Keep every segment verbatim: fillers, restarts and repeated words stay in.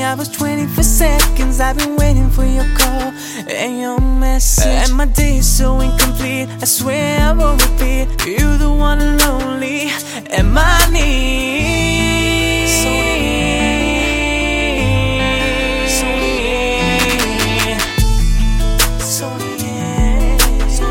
I was twenty-four seconds. I've been waiting for your call and your message. And my day is so incomplete, I swear I won't repeat. You're the one and only, and my need. So yeah, so yeah, so yeah, so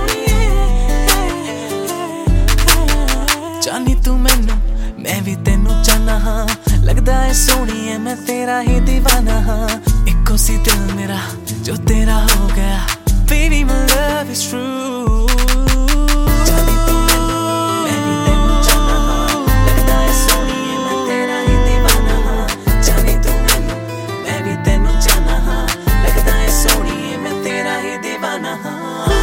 yeah. जानी तू मैनू, मैं भी तेनू जाना हाँ. लगदा है सोनिए मैं तेरा ही दीवाना हाँ. इको सी दिल मेरा जो तेरा हो गया. Baby my love is true. जानी तू मैनू, मैं भी तेनू जाना हाँ. लगदा है सोनिए मैं तेरा ही दीवाना हाँ. जानी तू मैनू, मैं भी तेनू जाना हाँ. लगदा है सोनिए मैं तेरा ही दीवाना हाँ.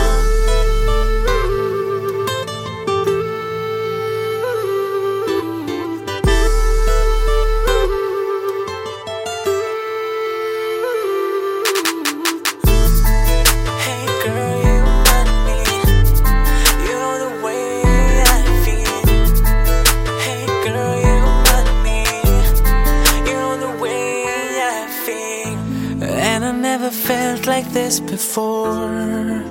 And I never felt like this before.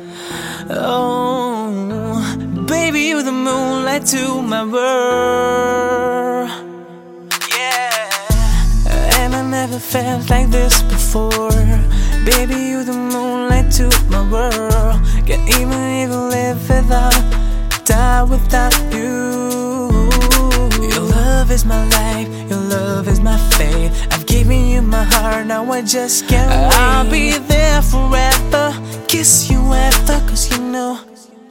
Oh, baby, you're the moonlight to my world. Yeah. And I never felt like this before. Baby, you're the moonlight to my world. Can't even even live without, die without you. Your love is my life, your love is my fate. I've given you my heart, now I just can't wait. I'll be there forever, kiss you ever, cause you know.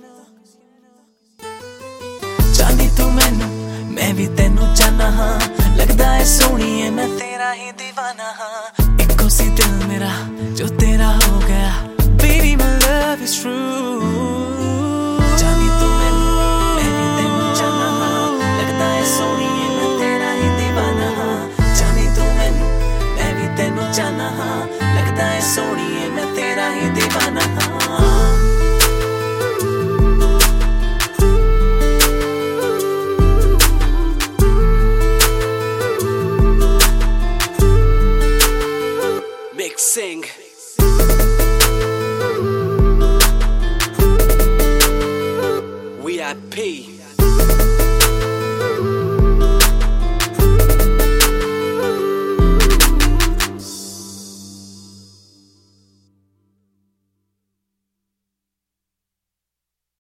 जानी तू मैनू, मैं भी तेनू जाना हाँ. लगदा है सोनिए मैं तेरा ही दीवाना हाँ. इको सी दिल मेरा जो तेरा हो गया. Baby my love is true. जानी तू मैनू, मैं भी तेनू जाना हाँ. लगदा है सोनिए मैं तेरा ही दीवाना हाँ. जानी तू मैनू, मैं भी तेनू जाना हाँ. लगदा है सोनिए मैं तेरा ही दीवाना हाँ. Mixing V I P